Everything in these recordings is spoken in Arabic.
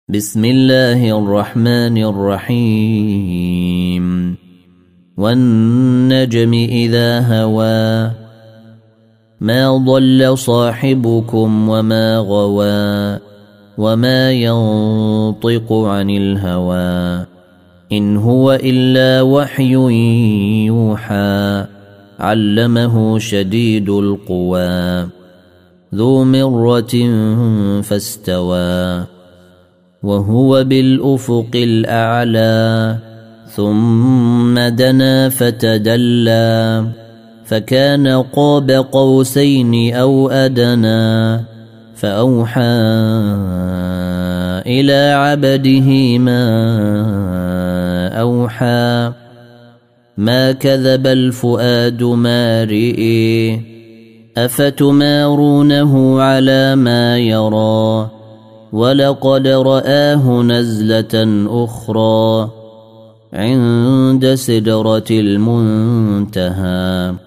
بسم الله الرحمن الرحيم والنجم إذا هوى ما ضل صاحبكم وما غوى وما ينطق عن الهوى إن هو إلا وحي يوحى علمه شديد القوى ذو مرة فاستوى وهو بالأفق الأعلى ثم دنا فتدلى فكان قاب قوسين أو أدنى فأوحى إلى عبده ما أوحى ما كذب الفؤاد ما رئي أفتمارونه على ما يرى ولقد رآه نزلة أخرى عند سدرة المنتهى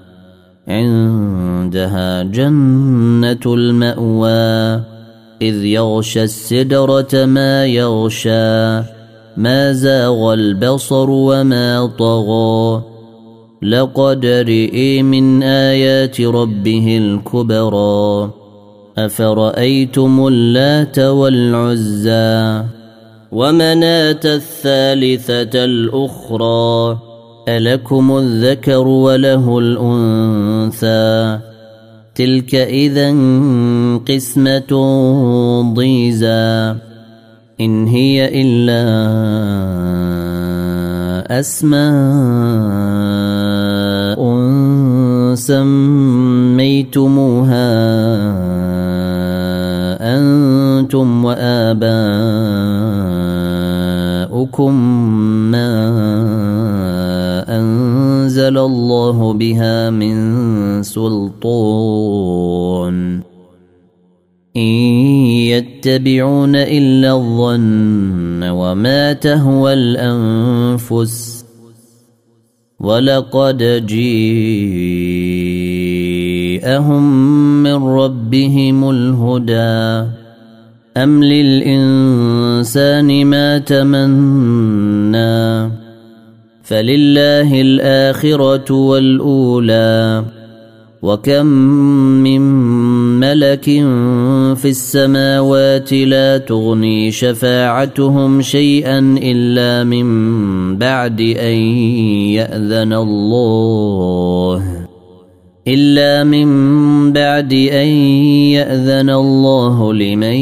عندها جنة المأوى إذ يغشى السدرة ما يغشى ما زاغ البصر وما طغى لقد رئي من آيات ربه الكبرى أفرأيتم اللات والعزى ومناة الثالثة الأخرى ألكم الذكر وله الأنثى تلك إذا قسمة ضيزى إن هي إلا أسماء سميتموها أنتم وآباؤكم ما أنزل الله بها من سلطان إن يتبعون إلا الظن وما تهوى الأنفس ولقد جاءهم من ربهم الهدى أم للإنسان ما تمنى فلله الآخرة والأولى وكم من ملك في السماوات لا تغني شفاعتهم شيئا إلا من بعد أن يأذن الله لمن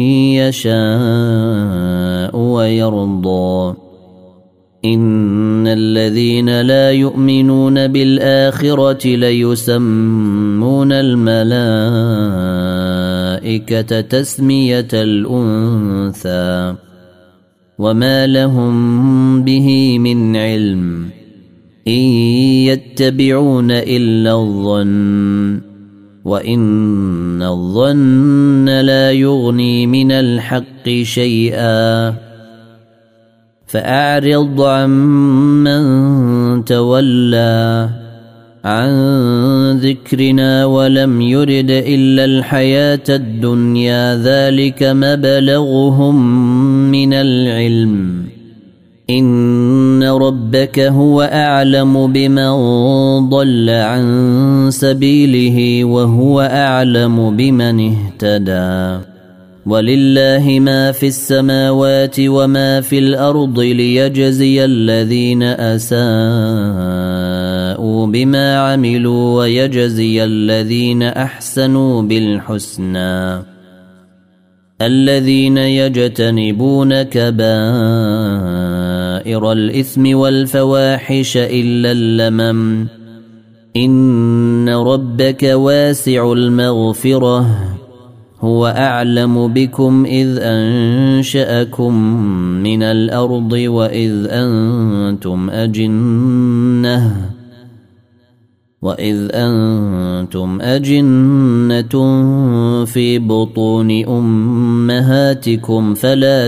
يشاء ويرضى إن الذين لا يؤمنون بالآخرة ليسمون الملائكة تسمية الأنثى وما لهم به من علم إن يتبعون إلا الظن وإن الظن لا يغني من الحق شيئا فأعرض عمن تولى عن ذكرنا ولم يرد إلا الحياة الدنيا ذلك مبلغهم من العلم إن ربك هو أعلم بمن ضل عن سبيله وهو أعلم بمن اهتدى ولله ما في السماوات وما في الأرض ليجزي الذين أساءوا بما عملوا ويجزي الذين أحسنوا بالحسنى الذين يجتنبون كبائر الإثم والفواحش إلا اللمم إن ربك واسع المغفرة هو أعلم بكم إذ أنشأكم من الأرض وإذ أنتم أجنة في بطون أمهاتكم فلا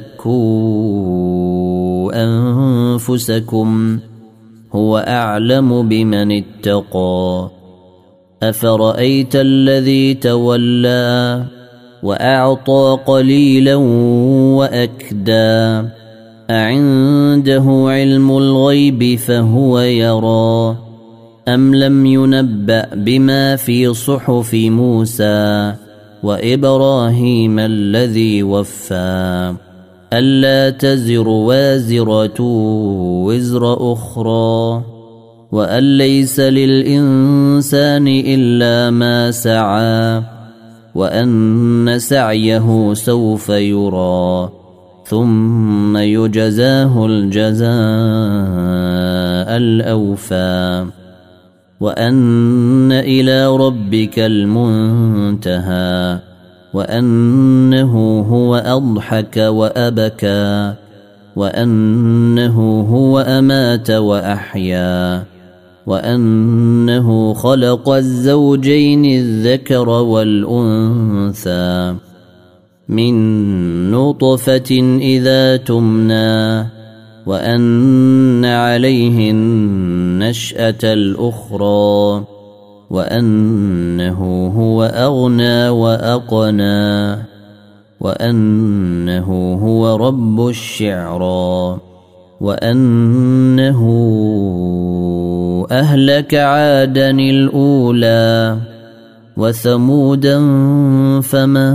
تزكوا أنفسكم هو أعلم بمن اتقى أفرأيت الذي تولى وأعطى قليلا وأكدى أعنده علم الغيب فهو يرى أم لم ينبأ بما في صحف موسى وإبراهيم الذي وفى ألا تزر وازرة وزر أخرى وأن ليس للإنسان إلا ما سعى وأن سعيه سوف يرى ثم يجزاه الجزاء الأوفى وأن إلى ربك المنتهى وأنه هو أضحك وأبكى وأنه هو أمات وأحيا وأنه خلق الزوجين الذكر والأنثى من نطفة إذا تمنى وأن عليه النشأة الأخرى وأنه هو أغنى وأقنى وأنه هو رب الشعرى وأنه أهلك عادا الأولى وثمودا فما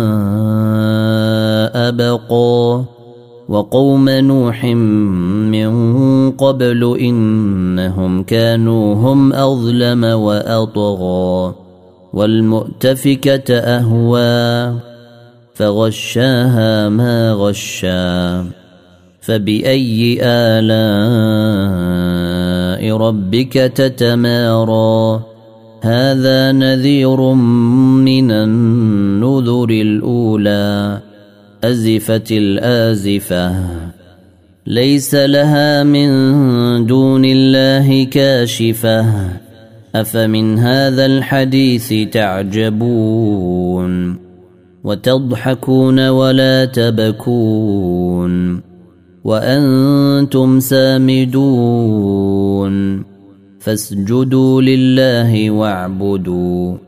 أبقى وقوم نوح من قبل إنهم كانوا هم أظلم وأطغى والمؤتفكة أهوى فغشاها ما غشا فبأي آلاء ربك تتمارى هذا نذير من النذر الأولى أزفت الآزفة ليس لها من دون الله كاشفة أفمن هذا الحديث تعجبون وتضحكون ولا تبكون وأنتم سامدون فاسجدوا لله واعبدوا